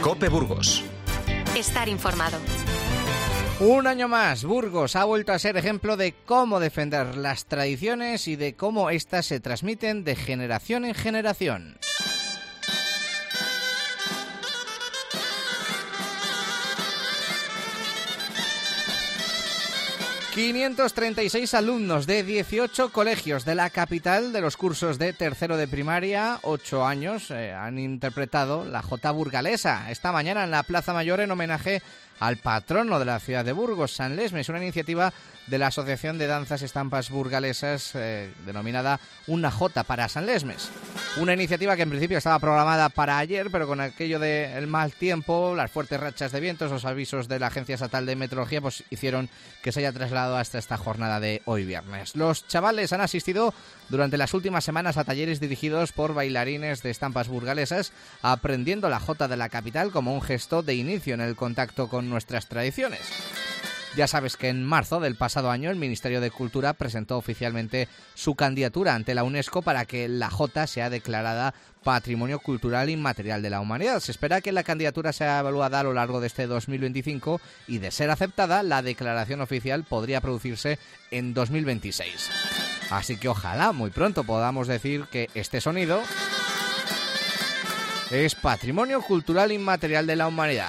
COPE Burgos. Estar informado. Un año más, Burgos ha vuelto a ser ejemplo de cómo defender las tradiciones y de cómo éstas se transmiten de generación en generación. 536 alumnos de 18 colegios de la capital de los cursos de tercero de primaria, 8 años, han interpretado la Jota burgalesa esta mañana en la Plaza Mayor en homenaje al patrono de la ciudad de Burgos, San Lesmes, una iniciativa de la Asociación de Danzas Estampas Burgalesas denominada Una Jota para San Lesmes. Una iniciativa que en principio estaba programada para ayer, pero con aquello del mal tiempo, las fuertes rachas de vientos, los avisos de la Agencia Estatal de Meteorología, pues hicieron que se haya trasladado hasta esta jornada de hoy viernes. Los chavales han asistido durante las últimas semanas a talleres dirigidos por bailarines de estampas burgalesas, aprendiendo la jota de la capital como un gesto de inicio en el contacto con nuestras tradiciones. Ya sabes que en marzo del pasado año el Ministerio de Cultura presentó oficialmente su candidatura ante la UNESCO para que la jota sea declarada Patrimonio Cultural Inmaterial de la Humanidad. Se espera que la candidatura sea evaluada a lo largo de este 2025 y, de ser aceptada, la declaración oficial podría producirse en 2026. Así que ojalá muy pronto podamos decir que este sonido es Patrimonio Cultural Inmaterial de la Humanidad.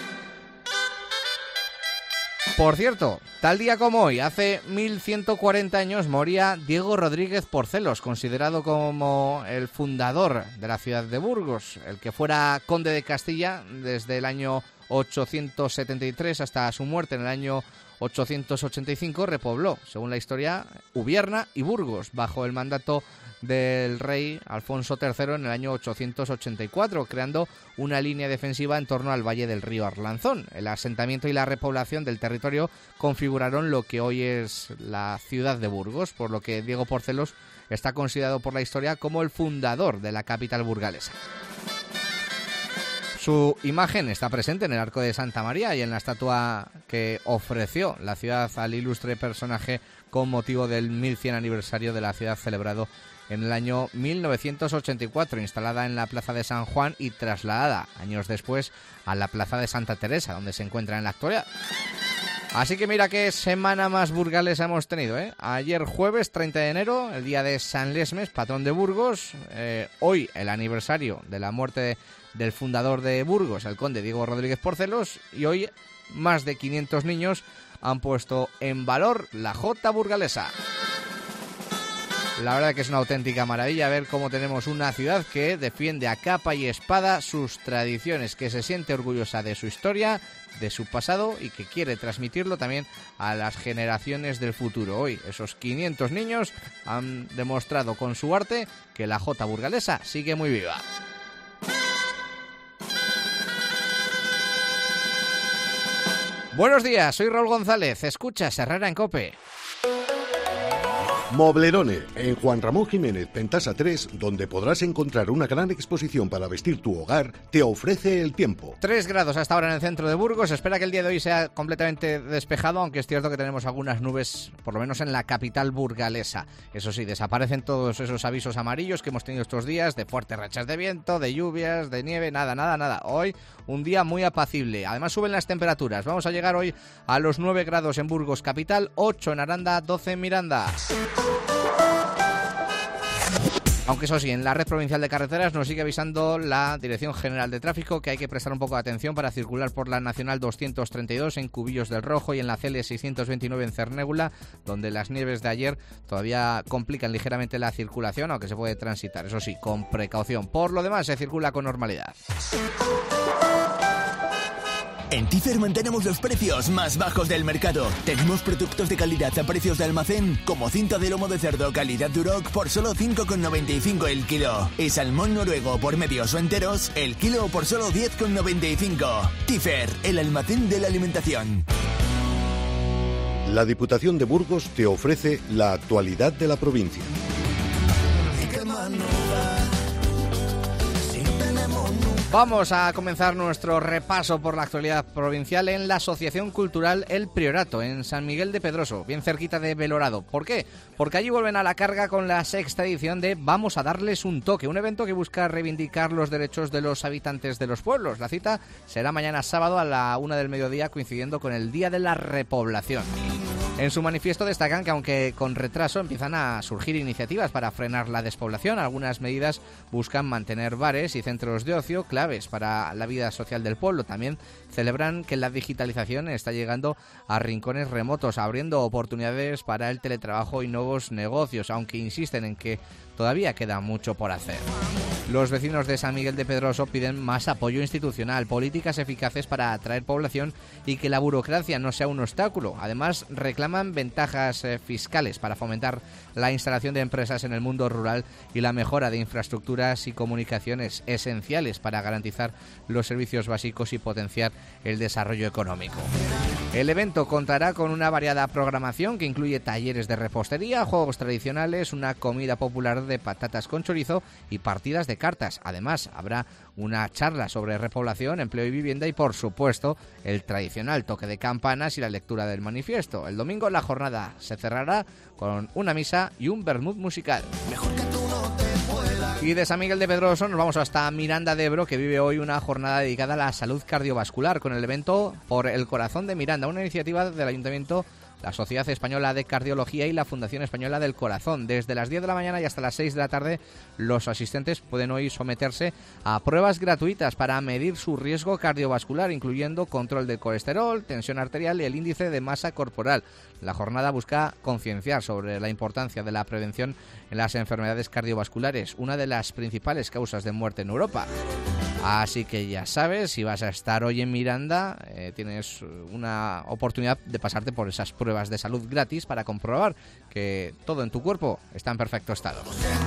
Por cierto, tal día como hoy, hace 1140 años, moría Diego Rodríguez Porcelos, considerado como el fundador de la ciudad de Burgos, el que fuera conde de Castilla desde el año 873 hasta su muerte en el año 885, repobló, según la historia, Ubierna y Burgos, bajo el mandato del rey Alfonso III en el año 884, creando una línea defensiva en torno al valle del río Arlanzón. El asentamiento y la repoblación del territorio configuraron lo que hoy es la ciudad de Burgos, por lo que Diego Porcelos está considerado por la historia como el fundador de la capital burgalesa. Su imagen está presente en el Arco de Santa María y en la estatua que ofreció la ciudad al ilustre personaje con motivo del 1100 aniversario de la ciudad celebrado en el año 1984, instalada en la Plaza de San Juan y trasladada años después a la Plaza de Santa Teresa, donde se encuentra en la actualidad. Así que mira qué semana más burgalesa hemos tenido, ¿eh? Ayer jueves 30 de enero, el día de San Lesmes, patrón de Burgos. Hoy el aniversario de la muerte del fundador de Burgos, el conde Diego Rodríguez Porcelos. Y hoy más de 500 niños han puesto en valor la jota burgalesa. La verdad que es una auténtica maravilla ver cómo tenemos una ciudad que defiende a capa y espada sus tradiciones, que se siente orgullosa de su historia, de su pasado y que quiere transmitirlo también a las generaciones del futuro. Hoy esos 500 niños han demostrado con su arte que la jota burgalesa sigue muy viva. Buenos días, soy Raúl González, escuchas Herrera en COPE. Moblerone, en Juan Ramón Jiménez, Pentasa 3, donde podrás encontrar una gran exposición para vestir tu hogar, te ofrece el tiempo. 3 grados hasta ahora en el centro de Burgos. Espera que el día de hoy sea completamente despejado, aunque es cierto que tenemos algunas nubes, por lo menos en la capital burgalesa. Eso sí, desaparecen todos esos avisos amarillos que hemos tenido estos días de fuertes rachas de viento, de lluvias, de nieve, nada. Hoy un día muy apacible. Además suben las temperaturas. Vamos a llegar hoy a los 9 grados en Burgos capital, 8 en Aranda, 12 en Miranda. Aunque eso sí, en la red provincial de carreteras nos sigue avisando la Dirección General de Tráfico que hay que prestar un poco de atención para circular por la Nacional 232 en Cubillos del Rojo y en la CL 629 en Cernégula, donde las nieves de ayer todavía complican ligeramente la circulación, aunque se puede transitar, eso sí, con precaución. Por lo demás, se circula con normalidad. En Tifer mantenemos los precios más bajos del mercado. Tenemos productos de calidad a precios de almacén, como cinta de lomo de cerdo calidad Duroc por solo 5,95 el kilo. Y salmón noruego por medios o enteros, el kilo por solo 10,95. Tifer, el almacén de la alimentación. La Diputación de Burgos te ofrece la actualidad de la provincia. Si no tenemos nunca Vamos a comenzar nuestro repaso por la actualidad provincial en la Asociación Cultural El Priorato, en San Miguel de Pedroso, bien cerquita de Belorado. ¿Por qué? Porque allí vuelven a la carga con la 6ª edición de Vamos a darles un toque, un evento que busca reivindicar los derechos de los habitantes de los pueblos. La cita será mañana sábado a la 1 del mediodía, coincidiendo con el Día de la Repoblación. En su manifiesto destacan que, aunque con retraso, empiezan a surgir iniciativas para frenar la despoblación. Algunas medidas buscan mantener bares y centros de ocio claves para la vida social del pueblo. También celebran que la digitalización está llegando a rincones remotos, abriendo oportunidades para el teletrabajo y nuevos negocios, aunque insisten en que todavía queda mucho por hacer. Los vecinos de San Miguel de Pedroso piden más apoyo institucional, políticas eficaces para atraer población y que la burocracia no sea un obstáculo. Además, reclaman ventajas fiscales para fomentar la instalación de empresas en el mundo rural y la mejora de infraestructuras y comunicaciones esenciales para garantizar los servicios básicos y potenciar el desarrollo económico. El evento contará con una variada programación que incluye talleres de repostería, juegos tradicionales, una comida popular de patatas con chorizo y partidas de cartas. Además, habrá una charla sobre repoblación, empleo y vivienda y, por supuesto, el tradicional toque de campanas y la lectura del manifiesto. El domingo la jornada se cerrará con una misa y un vermut musical. Y de San Miguel de Pedroso nos vamos hasta Miranda de Ebro, que vive hoy una jornada dedicada a la salud cardiovascular con el evento Por el Corazón de Miranda, una iniciativa del Ayuntamiento, la Sociedad Española de Cardiología y la Fundación Española del Corazón. Desde las 10 de la mañana y hasta las 6 de la tarde, los asistentes pueden hoy someterse a pruebas gratuitas para medir su riesgo cardiovascular, incluyendo control del colesterol, tensión arterial y el índice de masa corporal. La jornada busca concienciar sobre la importancia de la prevención en las enfermedades cardiovasculares, una de las principales causas de muerte en Europa. Así que ya sabes, si vas a estar hoy en Miranda, tienes una oportunidad de pasarte por esas pruebas de salud gratis para comprobar que todo en tu cuerpo está en perfecto estado.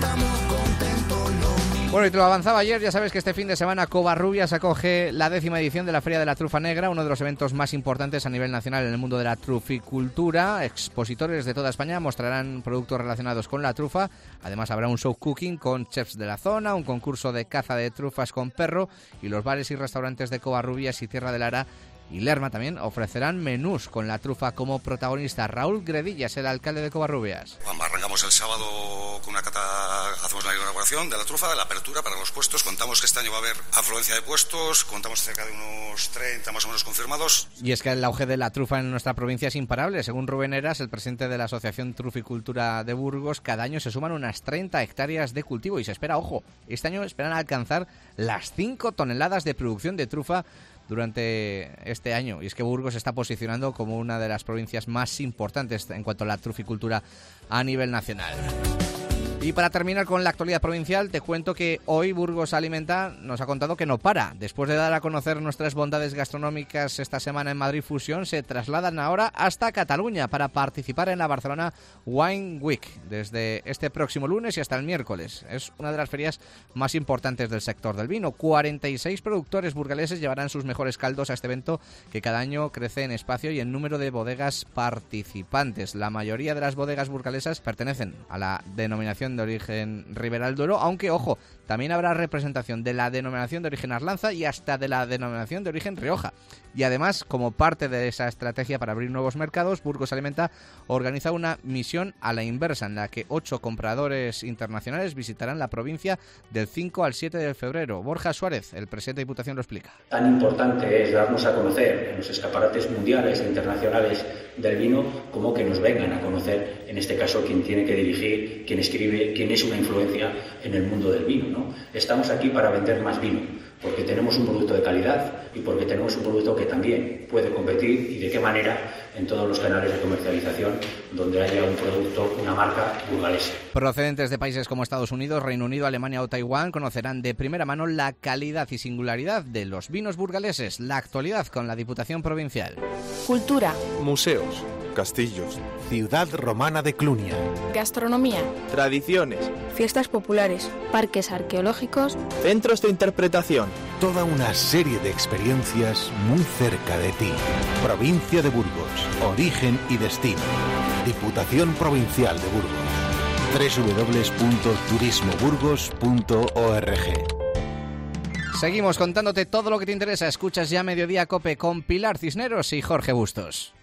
Bueno, y te lo avanzaba ayer, ya sabes que este fin de semana Covarrubias acoge la 10ª edición de la Feria de la Trufa Negra, uno de los eventos más importantes a nivel nacional en el mundo de la truficultura. Expositores de toda España mostrarán productos relacionados con la trufa. Además habrá un show cooking con chefs de la zona, un concurso de caza de trufas con perro, y los bares y restaurantes de Covarrubias y Tierra de Lara y Lerma también ofrecerán menús con la trufa como protagonista. Raúl Gredillas, el alcalde de Covarrubias. Arrancamos el sábado con una cata, hacemos la inauguración de la trufa, la apertura para los puestos. Contamos que este año va a haber afluencia de puestos, contamos cerca de unos 30 más o menos confirmados. Y es que el auge de la trufa en nuestra provincia es imparable. Según Rubén Heras, el presidente de la Asociación Truficultura de Burgos, cada año se suman unas 30 hectáreas de cultivo y se espera, ojo, este año esperan alcanzar las 5 toneladas de producción de trufa durante este año. Y es que Burgos se está posicionando como una de las provincias más importantes en cuanto a la truficultura a nivel nacional. Y para terminar con la actualidad provincial, te cuento que hoy Burgos Alimenta nos ha contado que no para. Después de dar a conocer nuestras bondades gastronómicas esta semana en Madrid Fusión, se trasladan ahora hasta Cataluña para participar en la Barcelona Wine Week desde este próximo lunes y hasta el miércoles. Es una de las ferias más importantes del sector del vino. 46 productores burgaleses llevarán sus mejores caldos a este evento, que cada año crece en espacio y en número de bodegas participantes. La mayoría de las bodegas burgalesas pertenecen a la denominación de origen Ribera del Duero, aunque, ojo, también habrá representación de la denominación de origen Arlanza y hasta de la denominación de origen Rioja. Y además, como parte de esa estrategia para abrir nuevos mercados, Burgos Alimenta organiza una misión a la inversa, en la que 8 compradores internacionales visitarán la provincia del 5 al 7 de febrero. Borja Suárez, el presidente de Diputación, lo explica. Tan importante es darnos a conocer en los escaparates mundiales e internacionales del vino, como que nos vengan a conocer, en este caso, quien tiene que dirigir, quien escribe, quien es una influencia en el mundo del vino, ¿no? Estamos aquí para vender más vino, porque tenemos un producto de calidad y porque tenemos un producto que también puede competir, y de qué manera, en todos los canales de comercialización donde haya un producto, una marca burgalesa. Procedentes de países como Estados Unidos, Reino Unido, Alemania o Taiwán conocerán de primera mano la calidad y singularidad de los vinos burgaleses. La actualidad con la Diputación Provincial. Cultura. Museos. Castillos. Ciudad romana de Clunia. Gastronomía. Tradiciones. Fiestas populares. Parques arqueológicos. Centros de interpretación. Toda una serie de experiencias muy cerca de ti. Provincia de Burgos. Origen y destino. Diputación Provincial de Burgos. www.turismoburgos.org. Seguimos contándote todo lo que te interesa. Escuchas ya Mediodía Cope con Pilar Cisneros y Jorge Bustos.